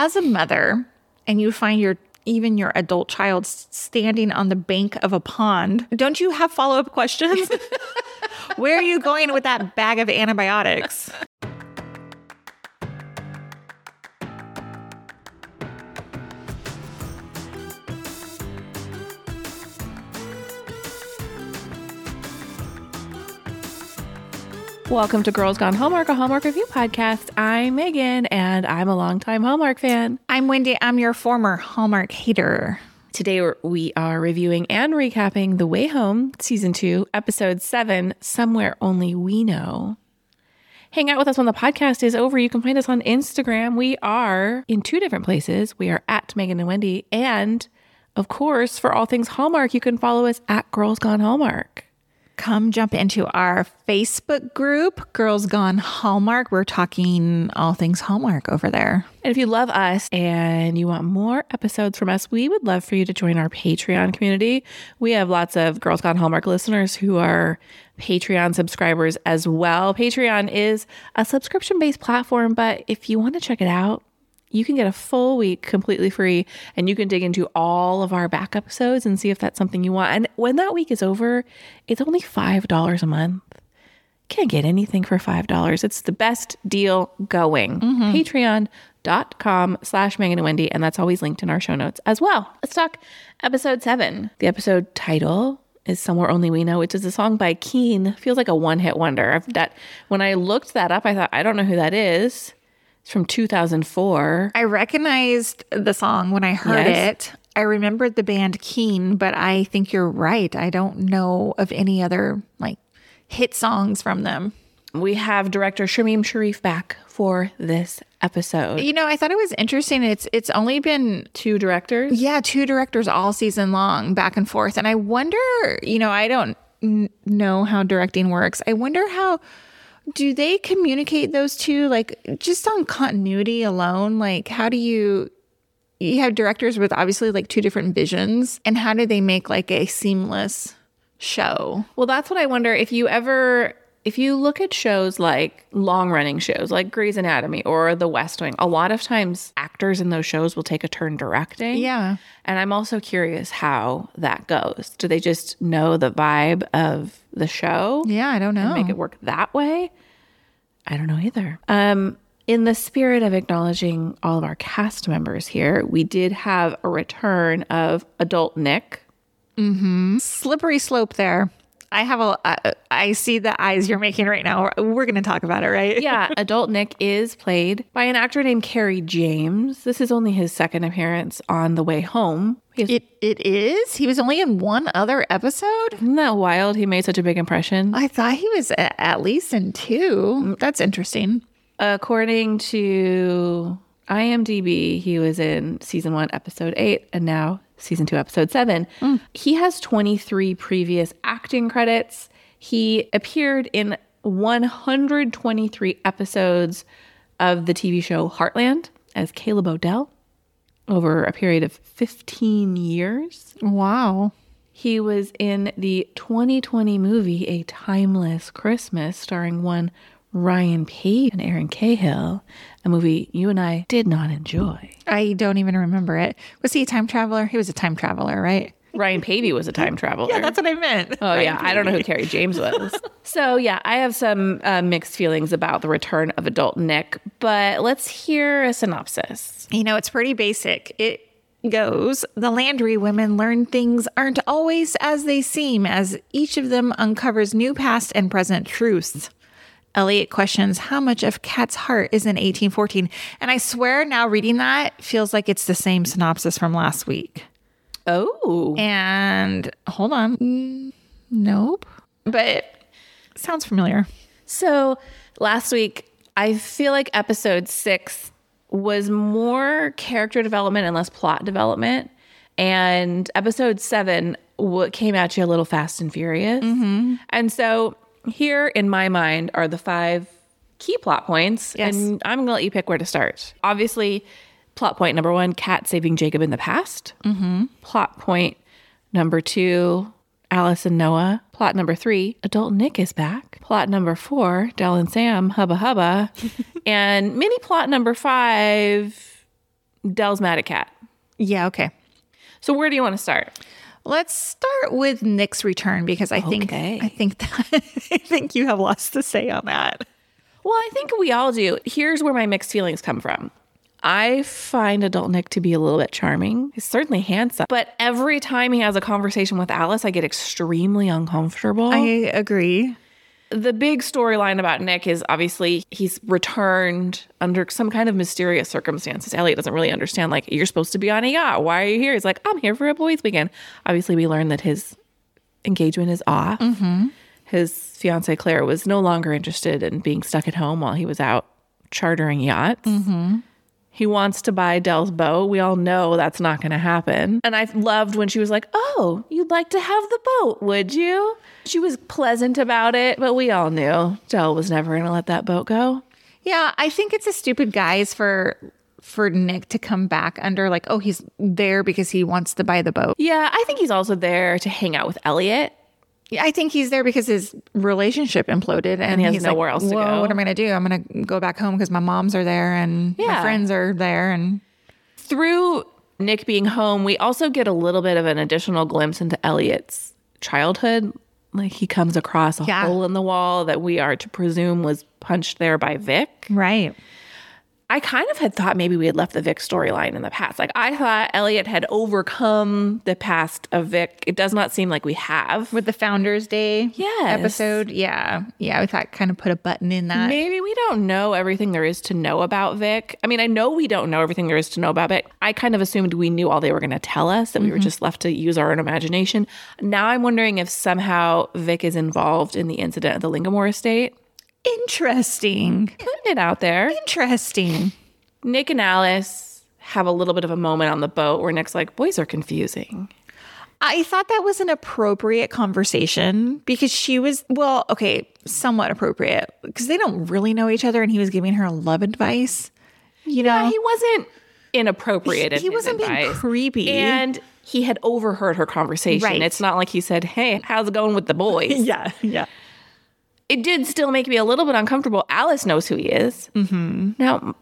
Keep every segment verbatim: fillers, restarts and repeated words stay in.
as a mother and you find your even your adult child standing on the bank of a pond, don't you have follow-up questions? Where are you going with that bag of antibiotics? Welcome to Girls Gone Hallmark, a Hallmark review podcast. I'm Megan, and I'm a longtime Hallmark fan. I'm Wendy. I'm your former Hallmark hater. Today we are reviewing and recapping The Way Home, Season two, Episode seven, Somewhere Only We Know. Hang out with us when the podcast is over. You can find us on Instagram. We are in two different places. We are at Megan and Wendy. And, of course, for all things Hallmark, you can follow us at Girls Gone Hallmark. Come jump into our Facebook group, Girls Gone Hallmark. We're talking all things Hallmark over there. And if you love us and you want more episodes from us, we would love for you to join our Patreon community. We have lots of Girls Gone Hallmark listeners who are Patreon subscribers as well. Patreon is a subscription-based platform, but if you want to check it out, you can get a full week completely free, and you can dig into all of our back episodes and see if that's something you want. And when that week is over, it's only five dollars a month. Can't get anything for five dollars. It's the best deal going. Mm-hmm. Patreon.com slash Megan and Wendy, and that's always linked in our show notes as well. Let's talk episode seven. The episode title is Somewhere Only We Know, which is a song by Keane. Feels like a one-hit wonder. I've, that, when I looked that up, I thought, I don't know who that is. It's from two thousand four. I recognized the song when I heard yes. it. I remembered the band Keane, but I think you're right. I don't know of any other like hit songs from them. We have director Shamim Sharif back for this episode. You know, I thought it was interesting. It's it's only been two directors. Yeah, two directors all season long, back and forth. And I wonder, you know, I don't n- know how directing works. I wonder how... Do they communicate those two, like, just on continuity alone? Like, how do you, you have directors with obviously like two different visions, and how do they make like a seamless show? Well, that's what I wonder. If you ever, if you look at shows like long running shows like Grey's Anatomy or The West Wing, a lot of times actors in those shows will take a turn directing. Yeah. And I'm also curious how that goes. Do they just know the vibe of the show? Yeah, I don't know. And make it work that way? I don't know either. Um, in the spirit of acknowledging all of our cast members here, we did have a return of adult Nick. Mm-hmm. Slippery slope there. I have a, I, I see the eyes you're making right now. We're going to talk about it, right? Yeah. Adult Nick is played by an actor named Kerry James. This is only his second appearance on The Way Home. Has, it It is? He was only in one other episode? Isn't that wild? He made such a big impression. I thought he was a, at least in two. That's interesting. According to IMDb, he was in season one, episode eight, and now season two, episode seven. Mm. He has twenty-three previous acting credits. He appeared in one hundred twenty-three episodes of the T V show Heartland as Caleb O'Dell over a period of fifteen years. Wow. He was in the twenty twenty movie A Timeless Christmas, starring one Ryan Page and Aaron Cahill, a movie you and I did not enjoy. I don't even remember it. Was he a time traveler? He was a time traveler, right? Ryan Pavey was a time traveler. Yeah, that's what I meant. Oh, Ryan yeah. Pavey. I don't know who Kerry James was. So, yeah, I have some uh, mixed feelings about the return of adult Nick, but let's hear a synopsis. You know, it's pretty basic. It goes, the Landry women learn things aren't always as they seem, as each of them uncovers new past and present truths. Elliot questions how much of Kat's heart is in eighteen fourteen. And I swear now reading that feels like it's the same synopsis from last week. Oh. And hold on. Mm, nope. But it sounds familiar. So last week, I feel like episode six was more character development and less plot development. And episode seven what came at you a little fast and furious. Mm-hmm. And so here in my mind are the five key plot points. Yes. And I'm going to let you pick where to start. Obviously, plot point number one, Kat saving Jacob in the past. Mm-hmm. Plot point number two, Alice and Noah. Plot number three, adult Nick is back. Plot number four, Del and Sam, hubba hubba. And mini plot number five, Del's mad at Kat. Yeah, okay. So where do you want to start? Let's start with Nick's return because I think Okay. I think that I think you have lots to say on that. Well, I think we all do. Here's where my mixed feelings come from. I find adult Nick to be a little bit charming. He's certainly handsome. But every time he has a conversation with Alice, I get extremely uncomfortable. I agree. The big storyline about Nick is obviously he's returned under some kind of mysterious circumstances. Elliot doesn't really understand, like, you're supposed to be on a yacht. Why are you here? He's like, I'm here for a boys' weekend. Obviously, we learn that his engagement is off. Mm-hmm. His fiancée, Claire, was no longer interested in being stuck at home while he was out chartering yachts. Mm-hmm. He wants to buy Del's boat. We all know that's not going to happen. And I loved when she was like, oh, you'd like to have the boat, would you? She was pleasant about it, but we all knew Del was never going to let that boat go. Yeah, I think it's a stupid guise for for Nick to come back under like, oh, he's there because he wants to buy the boat. Yeah, I think he's also there to hang out with Elliot. Yeah, I think he's there because his relationship imploded and, And he has he's nowhere like, else to Whoa, go. what am I going to do? I'm going to go back home because my moms are there and my Yeah. friends are there. And Through Nick being home, we also get a little bit of an additional glimpse into Elliot's childhood. Like he comes across a Yeah. hole in the wall that we are to presume was punched there by Vic. right. I kind of had thought maybe we had left the Vic storyline in the past. Like I thought Elliot had overcome the past of Vic. It does not seem like we have. With the Founders Day Yes. episode. Yeah. Yeah. I thought kind of put a button in that. Maybe we don't know everything there is to know about Vic. I mean, I know we don't know everything there is to know about Vic. I kind of assumed we knew all they were going to tell us, that we were just left to use our own imagination. Now I'm wondering if somehow Vic is involved in the incident at the Lingamore estate. Interesting. Putting it out there. Interesting. Nick and Alice have a little bit of a moment on the boat where Nick's like, boys are confusing. I thought that was an appropriate conversation because she was, well, okay, somewhat appropriate because they don't really know each other and he was giving her love advice. You know, Yeah, he wasn't inappropriate in he his wasn't being advice. creepy. And he had overheard her conversation. Right. It's not like he said, hey, how's it going with the boys? yeah, yeah. It did still make me a little bit uncomfortable. Alice knows who he is. Mm-hmm. Now,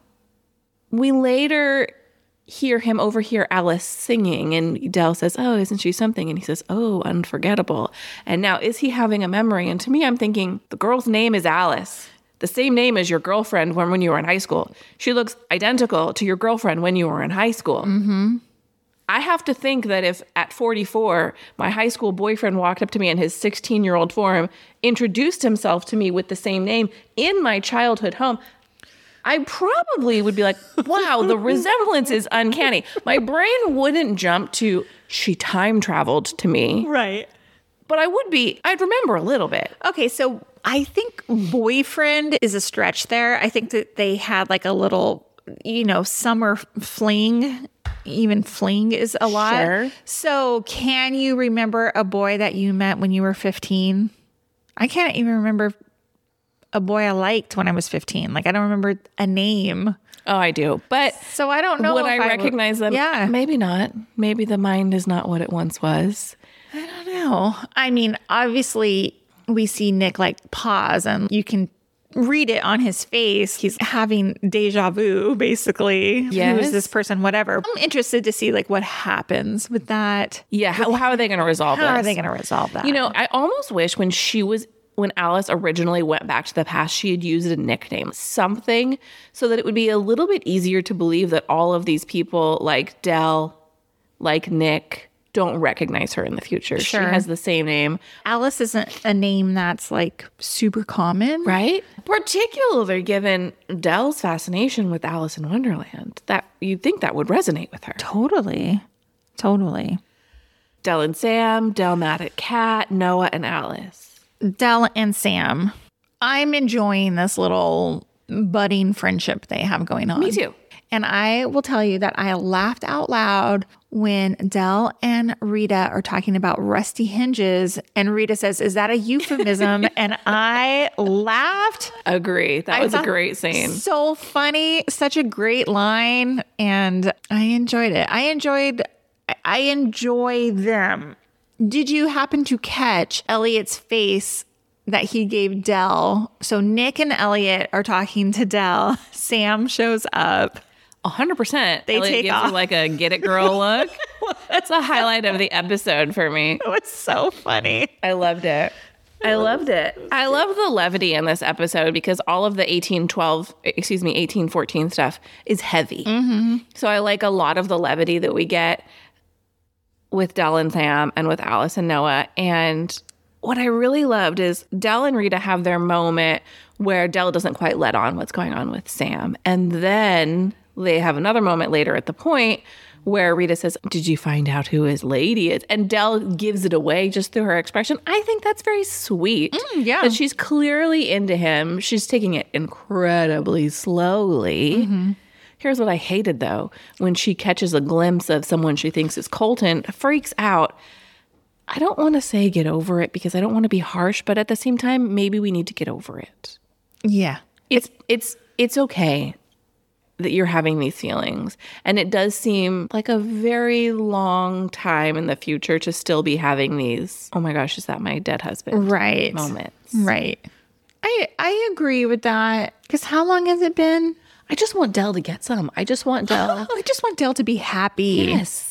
we later hear him overhear Alice singing, and Del says, oh, isn't she something? And he says, oh, unforgettable. And now, is he having a memory? And to me, I'm thinking, the girl's name is Alice. The same name as your girlfriend when, when you were in high school. She looks identical to your girlfriend when you were in high school. Mm-hmm. I have to think that if at forty-four, my high school boyfriend walked up to me in his sixteen-year-old form, introduced himself to me with the same name in my childhood home, I probably would be like, wow, the resemblance is uncanny. My brain wouldn't jump to, she time traveled to me. Right. But I would be, I'd remember a little bit. Okay, so I think boyfriend is a stretch there. I think that they had like a little, you know, summer fling. Even fling is a lot. Sure. So can you remember a boy that you met when you were fifteen? I can't even remember a boy I liked when I was fifteen. Like I don't remember a name. Oh, I do. But So I don't know. would if I recognize them? Yeah. Maybe not. Maybe the mind is not what it once was. I don't know. I mean, obviously we see Nick like pause and you can read it on his face. He's having deja vu, basically. Yes. Who is this person? Whatever. I'm interested to see like what happens with that. Yeah. How, how are they going to resolve How this? are they going to resolve that? You know, I almost wish when she was, when Alice originally went back to the past, she had used a nickname, something, so that it would be a little bit easier to believe that all of these people like Del, like Nick, don't recognize her in the future. Sure. She has the same name. Alice isn't a name that's like super common. Right? Particularly given Del's fascination with Alice in Wonderland. That you'd think that would resonate with her. Totally. Totally. Del and Sam, Del mad at Kat, Noah and Alice. Del and Sam. I'm enjoying this little budding friendship they have going on. Me too. And I will tell you that I laughed out loud when Del and Rita are talking about rusty hinges. And Rita says, is that a euphemism? And I laughed. Agree. That I was a thought great scene. So funny. Such a great line. And I enjoyed it. I enjoyed, I enjoy them. Did you happen to catch Elliot's face that he gave Del? So Nick and Elliot are talking to Del. Sam shows up. one hundred percent. They Elliot take gives off. you like a get it girl look. That's a highlight of the episode for me. It was so funny. I loved it. I loved it. I love the levity in this episode because all of the eighteen twelve, excuse me, eighteen fourteen stuff is heavy. Mm-hmm. So I like a lot of the levity that we get with Del and Sam and with Alice and Noah. And what I really loved is Del and Rita have their moment where Del doesn't quite let on what's going on with Sam. And then they have another moment later at the point where Rita says, did you find out who his lady is? And Del gives it away just through her expression. I think that's very sweet. Mm, yeah. That she's clearly into him. She's taking it incredibly slowly. Mm-hmm. Here's what I hated, though. When she catches a glimpse of someone she thinks is Colton, freaks out. I don't want to say get over it because I don't want to be harsh, but at the same time, maybe we need to get over it. Yeah. It's it's it's okay that you're having these feelings. And it does seem like a very long time in the future to still be having these, oh my gosh, is that my dead husband? Right. Moments. Right. I I agree with that. Because how long has it been? I just want Del to get some. I just want Del. I just want Del to be happy. Yes.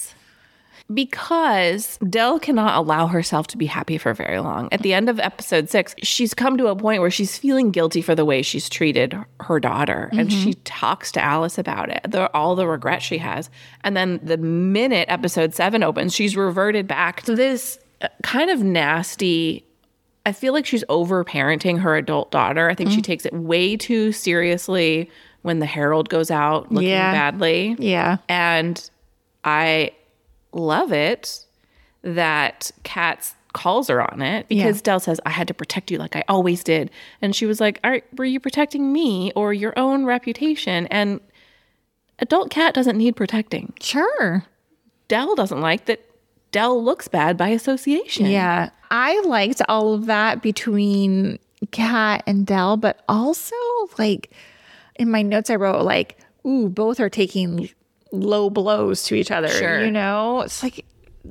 Because Del cannot allow herself to be happy for very long. At the end of episode six, she's come to a point where she's feeling guilty for the way she's treated her daughter. Mm-hmm. And she talks to Alice about it, the, all the regret she has. And then the minute episode seven opens, she's reverted back to this kind of nasty, I feel like she's over-parenting her adult daughter. I think mm-hmm. she takes it way too seriously when the Herald goes out looking yeah. badly. Yeah. And I love it that Katz calls her on it because yeah. Del says, I had to protect you like I always did. And she was like, all right, were you protecting me or your own reputation? And adult Kat doesn't need protecting. Sure. Del doesn't like that Del looks bad by association. Yeah. I liked all of that between Kat and Del, but also like in my notes I wrote like, ooh, both are taking low blows to each other. Sure. You know, it's like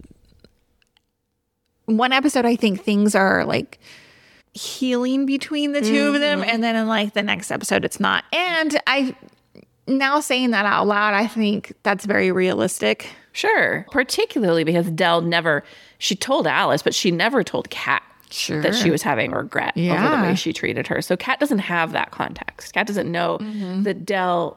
one episode, I think things are like healing between the two mm-hmm. of them. And then in like the next episode, it's not. And I now saying that out loud, I think that's very realistic. Sure. Particularly because Del never, she told Alice, but she never told Kat sure. that she was having regret yeah. over the way she treated her. So Kat doesn't have that context. Kat doesn't know mm-hmm. that Del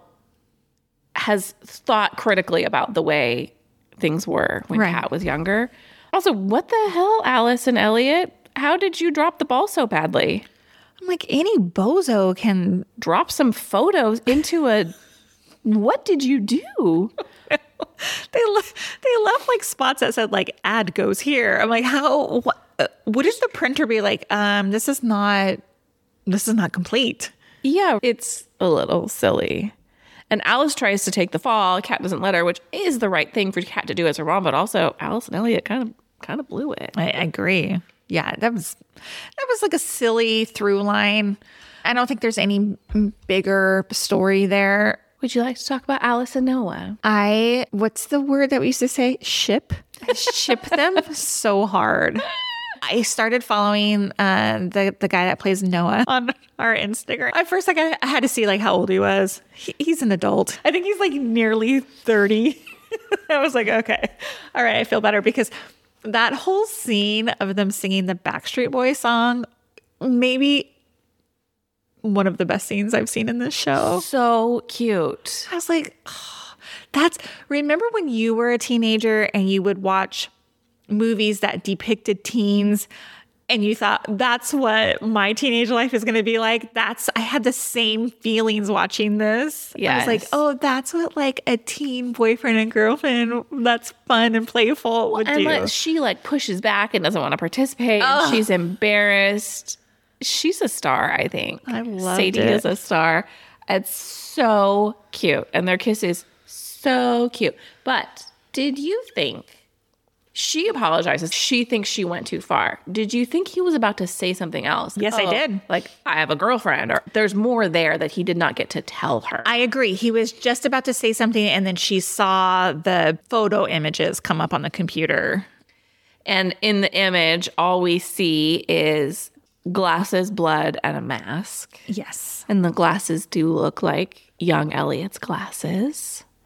has thought critically about the way things were when right. Kat was younger. Also, what the hell, Alice and Elliot? How did you drop the ball so badly? I'm like, any bozo can drop some photos into a... What did you do? they le- they left like spots that said like ad goes here. I'm like, how? What? Uh, what did the printer be like? Um, this is not. This is not complete. Yeah, it's a little silly. And Alice tries to take the fall. Kat doesn't let her, which is the right thing for Kat to do as her mom. But also, Alice and Elliot kind of kind of blew it. I, I agree. Yeah, that was that was like a silly through line. I don't think there's any bigger story there. Would you like to talk about Alice and Noah? I, what's the word that we used to say? Ship. I ship them so hard. I started following uh, the the guy that plays Noah on our Instagram. At first, like I, I had to see like how old he was. He, he's an adult. I think he's like nearly thirty. I was like, okay, all right, I feel better because that whole scene of them singing the Backstreet Boys song, maybe one of the best scenes I've seen in this show. So cute. I was like, oh, that's, remember when you were a teenager and you would watch movies that depicted teens and you thought that's what my teenage life is going to be like? That's, I had the same feelings watching this. Yes. I was like, oh, that's what like a teen boyfriend and girlfriend that's fun and playful would and do. Like, she like pushes back and doesn't want to participate. And she's embarrassed. She's a star, I think. I love Sadie it. is a star. It's so cute. And their kiss is so cute. But did you think, she apologizes. She thinks she went too far. Did you think he was about to say something else? Yes, oh, I did. Like, I have a girlfriend. Or there's more there that he did not get to tell her. I agree. He was just about to say something and then she saw the photo images come up on the computer. And in the image, all we see is glasses, blood, and a mask. Yes. And the glasses do look like young Elliot's glasses.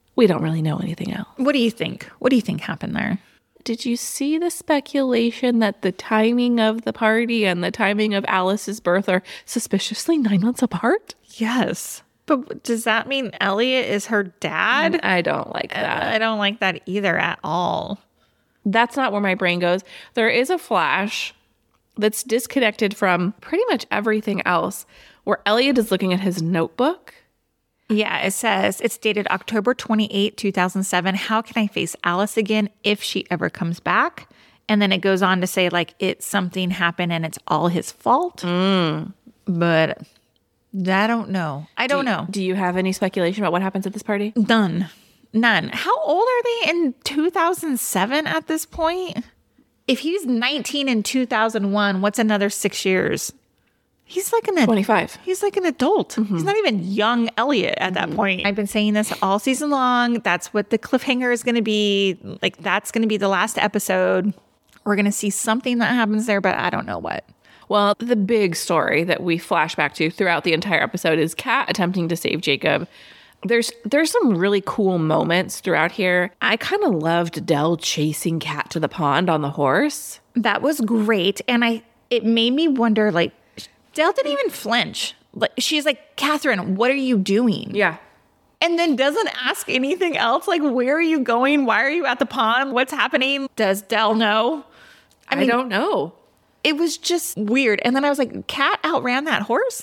We don't really know anything else. What do you think? What do you think happened there? Did you see the speculation that the timing of the party and the timing of Alice's birth are suspiciously nine months apart? Yes. But does that mean Elliot is her dad? I don't like that. I don't like that either at all. That's not where my brain goes. There is a flash that's disconnected from pretty much everything else where Elliot is looking at his notebook. Yeah, it says it's dated October twenty-eighth, two thousand seven. How can I face Alice again if she ever comes back? And then it goes on to say, like, it's something happened and it's all his fault. Mm. But I don't know. I don't do, know. Do you have any speculation about what happens at this party? None. None. How old are they in two thousand seven at this point? If he's nineteen in two thousand one, what's another six years? He's like an twenty-five. He's like an adult. Mm-hmm. He's not even young Elliot at mm-hmm. that point. I've been saying this all season long. That's what the cliffhanger is going to be. Like, that's going to be the last episode. We're going to see something that happens there, but I don't know what. Well, the big story that we flash back to throughout the entire episode is Kat attempting to save Jacob. There's there's some really cool moments throughout here. I kind of loved Del chasing Kat to the pond on the horse. That was great. And I it made me wonder, like, Del didn't even flinch. Like, she's like, Catherine, what are you doing? Yeah. And then doesn't ask anything else. Like, where are you going? Why are you at the pond? What's happening? Does Del know? I, I mean, don't know. It was just weird. And then I was like, Kat outran that horse?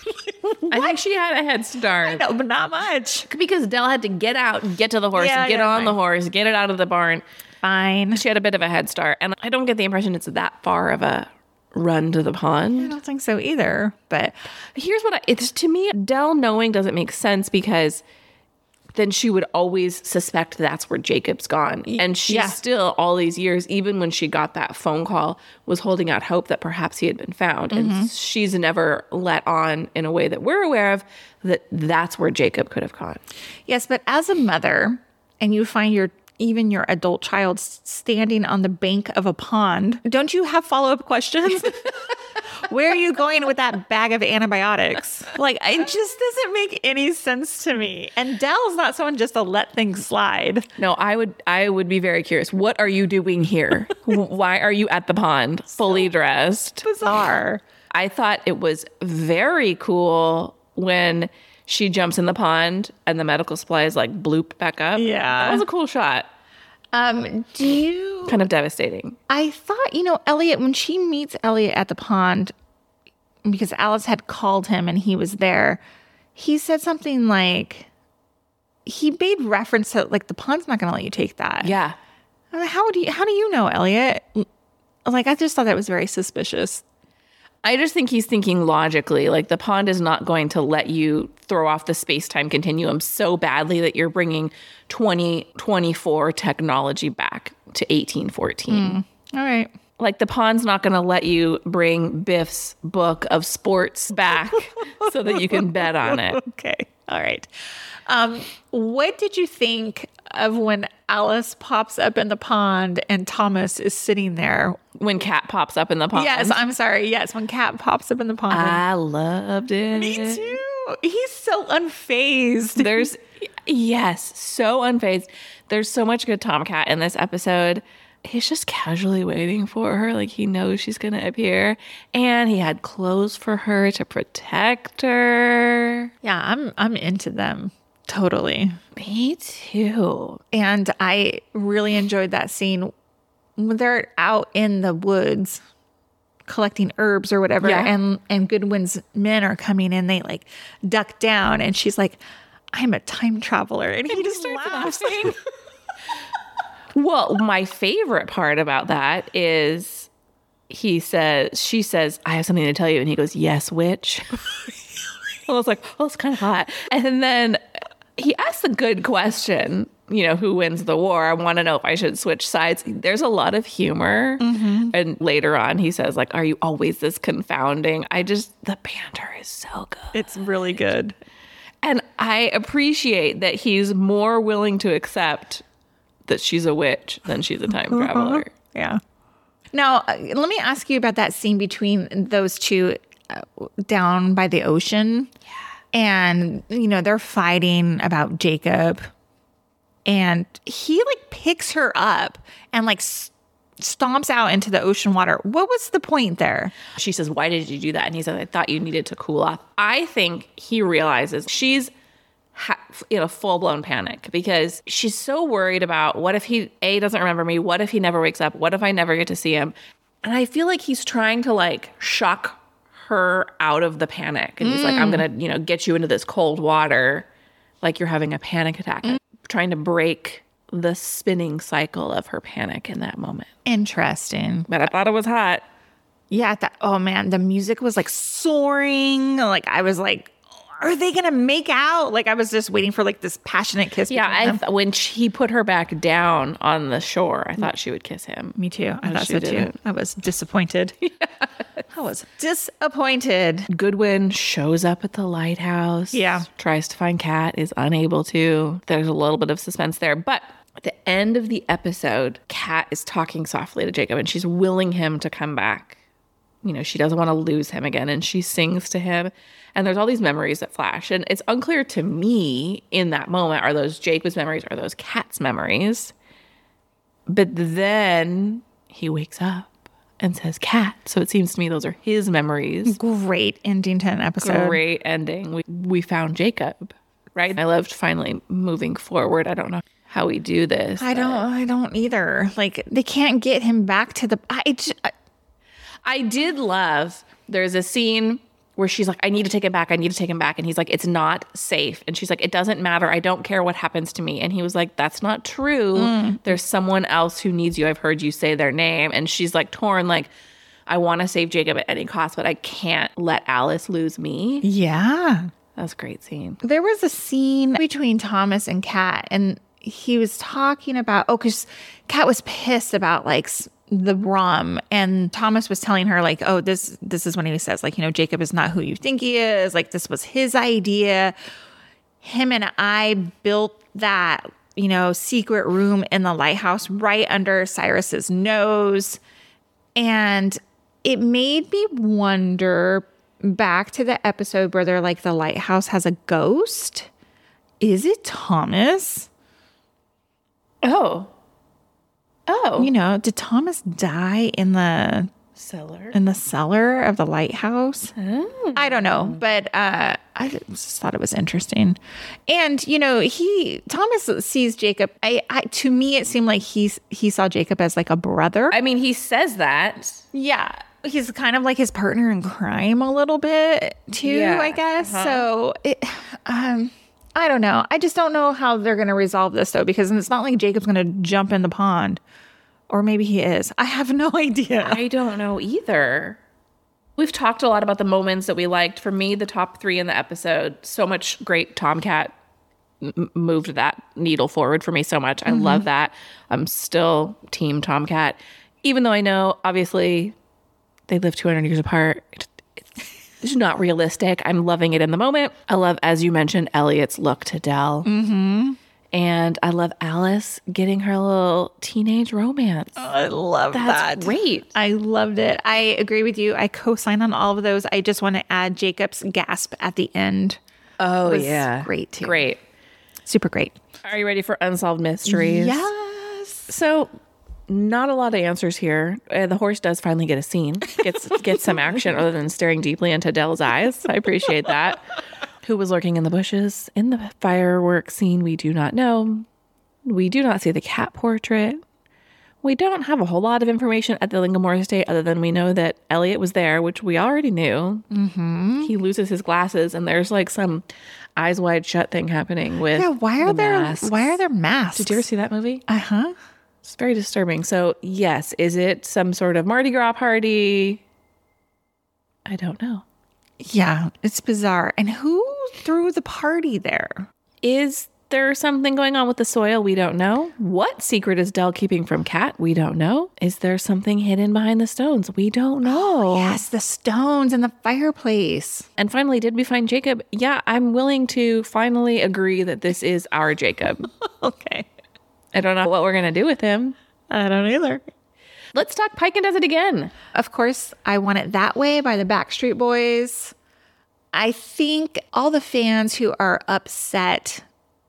I think she had a head start. I know, but not much. Because Del had to get out and get to the horse yeah, and get yeah, on fine. the horse, get it out of the barn. Fine. She had a bit of a head start. And I don't get the impression it's that far of a run to the pond. I don't think so either. But here's what I, it's to me, Del knowing doesn't make sense because then she would always suspect that's where Jacob's gone. And she yeah. still, all these years, even when she got that phone call, was holding out hope that perhaps he had been found. Mm-hmm. And she's never let on in a way that we're aware of that that's where Jacob could have gone. Yes, but as a mother, and you find your even your adult child standing on the bank of a pond, don't you have follow-up questions? Where are you going with that bag of antibiotics? Like, it just doesn't make any sense to me. And Del's not someone just to let things slide. No, I would I would be very curious. What are you doing here? Why are you at the pond, fully so dressed? Bizarre. I thought it was very cool when she jumps in the pond and the medical supplies like bloop back up. Yeah. That was a cool shot. Um, do you... Kind of devastating. I thought, you know, Elliot, when she meets Elliot at the pond, because Alice had called him and he was there, he said something like, he made reference to, like, the pond's not going to let you take that. Yeah. I'm like, how do you, how do you know, Elliot? Like, I just thought that was very suspicious. I just think he's thinking logically, like the pond is not going to let you throw off the space-time continuum so badly that you're bringing twenty twenty-four technology back to eighteen fourteen. Mm. All right. Like the pond's not going to let you bring Biff's book of sports back so that you can bet on it. Okay. All right. Um, what did you think of when Alice pops up in the pond and Thomas is sitting there? When Kat pops up in the pond. Yes, I'm sorry. Yes, when Kat pops up in the pond. I loved it. Me too. He's so unfazed. There's, yes, so unfazed. There's so much good Tomcat in this episode. He's just casually waiting for her. Like he knows she's going to appear. And he had clothes for her to protect her. Yeah, I'm I'm into them. Totally. Me too. And I really enjoyed that scene when they're out in the woods collecting herbs or whatever. Yeah. And, and Goodwin's men are coming in. They like duck down and she's like, I'm a time traveler. And he and just he laughs. Well, my favorite part about that is he says, she says, I have something to tell you. And he goes, yes, witch. I was like, oh, it's kind of hot. And then he asks a good question, you know, who wins the war? I want to know if I should switch sides. There's a lot of humor. Mm-hmm. And later on, he says, like, are you always this confounding? I just, the banter is so good. It's really good. And I appreciate that he's more willing to accept that she's a witch than she's a time traveler. Yeah. Now, uh, let me ask you about that scene between those two uh, down by the ocean. Yeah. And, you know, they're fighting about Jacob. and he like picks her up and like s- stomps out into the ocean water. What was the point there? She says, why did you do that? And he says, I thought you needed to cool off. I think he realizes she's ha- in a full-blown panic because she's so worried about what if he, A, doesn't remember me? What if he never wakes up? What if I never get to see him? And I feel like he's trying to like shock her out of the panic. And he's mm. like, I'm going to, you know, get you into this cold water like you're having a panic attack. Mm. Trying to break the spinning cycle of her panic in that moment. Interesting. But I thought it was hot. Yeah. That, oh man, the music was like soaring. Like I was like, are they going to make out? Like I was just waiting for like this passionate kiss. Yeah. I th- when she put her back down on the shore, I thought she would kiss him. Me too. I And thought she so too. didn't. I was disappointed. Yeah. I was disappointed. Goodwin shows up at the lighthouse. Yeah. Tries to find Kat, is unable to. There's a little bit of suspense there. But at the end of the episode, Kat is talking softly to Jacob and she's willing him to come back. You know, she doesn't want to lose him again. And she sings to him. And there's all these memories that flash. And it's unclear to me in that moment, are those Jacob's memories or those Kat's memories? But then he wakes up and says Kat. So it seems to me those are his memories. Great ending to an episode. Great ending. We we found Jacob, right? I loved finally moving forward. I don't know how we do this. I don't I don't either. Like they can't get him back to the I, I, I did love, there's a scene where she's like, I need to take him back. I need to take him back. And he's like, it's not safe. And she's like, it doesn't matter. I don't care what happens to me. And he was like, that's not true. Mm. There's someone else who needs you. I've heard you say their name. And she's like torn, like, I want to save Jacob at any cost, but I can't let Alice lose me. Yeah. That was a great scene. There was a scene between Thomas and Kat, and he was talking about, oh, because Kat was pissed about like the rum, and Thomas was telling her like, oh, this this is when he says like, you know, Jacob is not who you think he is. Like this was his idea. Him and I built that, you know, secret room in the lighthouse right under Cyrus's nose. And it made me wonder back to the episode where they're like, the lighthouse has a ghost. Is it Thomas? Oh. Oh. You know, did Thomas die in the cellar? In the cellar of the lighthouse? Oh. I don't know, but uh, I just thought it was interesting. And you know, he Thomas sees Jacob. I, I to me, it seemed like he's he saw Jacob as like a brother. I mean, he says that. Yeah, he's kind of like his partner in crime a little bit too. Yeah. I guess Uh-huh. so. It, um. I don't know. I just don't know how they're going to resolve this, though, because it's not like Jacob's going to jump in the pond. Or maybe he is. I have no idea. I don't know either. We've talked a lot about the moments that we liked. For me, the top three in the episode, so much great Tomcat m- moved that needle forward for me so much. I mm-hmm. love that. I'm still team Tomcat. Even though I know, obviously, they live two hundred years apart. It's not realistic. I'm loving it in the moment. I love, as you mentioned, Elliot's look to Dell. Mm-hmm. And I love Alice getting her little teenage romance. Oh, I love That's that. That's great. I loved it. I agree with you. I co-sign on all of those. I just want to add Jacob's gasp at the end. Oh, was yeah. Great, too. Great. Super great. Are you ready for Unsolved Mysteries? Yes. So, not a lot of answers here. Uh, the horse does finally get a scene, gets gets some action other than staring deeply into Dell's eyes. I appreciate that. Who was lurking in the bushes in the fireworks scene? We do not know. We do not see the cat portrait. We don't have a whole lot of information at the Lingamore estate other than we know that Elliot was there, which we already knew. Mm-hmm. He loses his glasses, and there's like some eyes wide shut thing happening with yeah. Why are the there masks. Why are there masks? Did you ever see that movie? Uh huh. It's very disturbing. So, yes, is it some sort of Mardi Gras party? I don't know. Yeah, it's bizarre. And who threw the party there? Is there something going on with the soil? We don't know. What secret is Dell keeping from Kat? We don't know. Is there something hidden behind the stones? We don't know. Oh, yes, the stones and the fireplace. And finally, did we find Jacob? Yeah, I'm willing to finally agree that this is our Jacob. Okay. I don't know what we're going to do with him. I don't either. Let's talk Pike and Does It Again. Of course, I Want It That Way by the Backstreet Boys. I think all the fans who are upset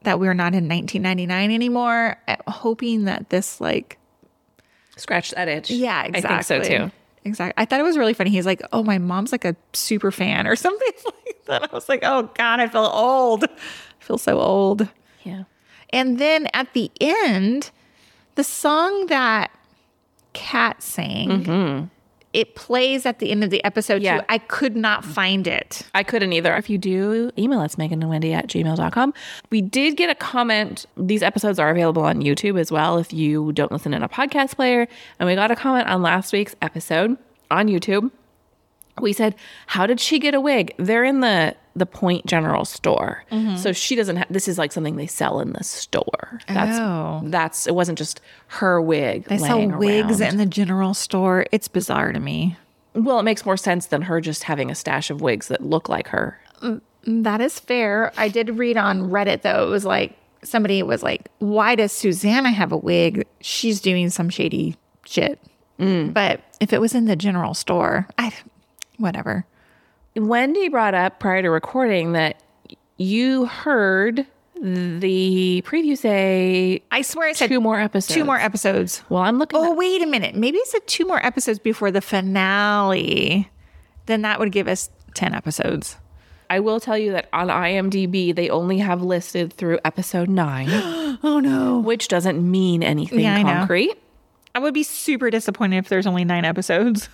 that we're not in nineteen ninety-nine anymore, hoping that this like scratch that itch. Yeah, exactly. I think so too. Exactly. I thought it was really funny. He's like, oh, my mom's like a super fan or something like that. I was like, oh God, I feel old. I feel so old. Yeah. And then at the end, the song that Kat sang, mm-hmm. it plays at the end of the episode yeah. too. I could not find it. I couldn't either. If you do, email us, Megan and Wendy at gmail dot com. We did get a comment. These episodes are available on YouTube as well if you don't listen in a podcast player. And we got a comment on last week's episode on YouTube. We said, how did she get a wig? They're in the, the Point General store. Mm-hmm. So she doesn't have, this is like something they sell in the store. That's, oh. that's, it wasn't just her wig. They sell wigs around in the general store. It's bizarre to me. Well, it makes more sense than her just having a stash of wigs that look like her. That is fair. I did read on Reddit though. It was like, somebody was like, why does Susanna have a wig? She's doing some shady shit. Mm. But if it was in the general store, I whatever. Wendy brought up prior to recording that you heard the preview say, I swear it said two more episodes. Two more episodes. Well, I'm looking. Oh, at- wait a minute. Maybe it said two more episodes before the finale. Then that would give us ten episodes. I will tell you that on IMDb, they only have listed through episode nine. Oh, no. Which doesn't mean anything yeah, concrete. I know. I would be super disappointed if there's only nine episodes.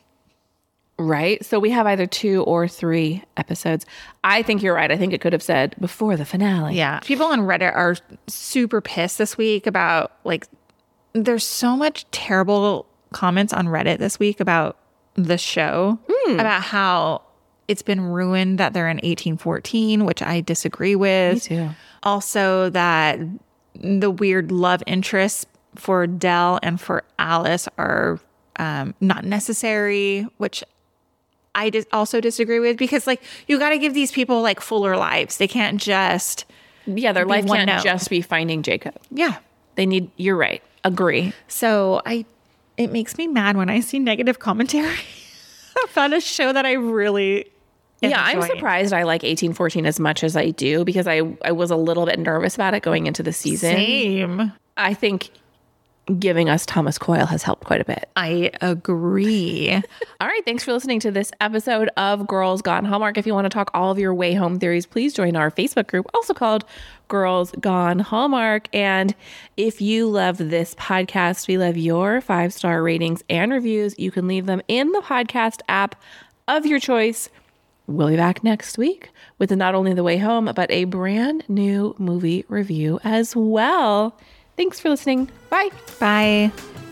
Right? So we have either two or three episodes. I think you're right. I think it could have said before the finale. Yeah. People on Reddit are super pissed this week about, like, there's so much terrible comments on Reddit this week about the show, mm. about how it's been ruined that they're in eighteen fourteen, which I disagree with. Me too. Also that the weird love interests for Del and for Alice are um, not necessary, which I dis- also disagree with, because like you got to give these people like fuller lives. They can't just yeah, their life can't note. just be finding Jacob. Yeah, they need. You're right. Agree. So I, it makes me mad when I see negative commentary about a show that I really. Yeah, I'm surprised I like eighteen fourteen as much as I do, because I I was a little bit nervous about it going into the season. Same. I think giving us Thomas Coyle has helped quite a bit. I agree. All right. Thanks for listening to this episode of Girls Gone Hallmark. If you want to talk all of your way home theories, please join our Facebook group, also called Girls Gone Hallmark. And if you love this podcast, we love your five-star ratings and reviews. You can leave them in the podcast app of your choice. We'll be back next week with not only The Way Home, but a brand new movie review as well. Thanks for listening. Bye. Bye.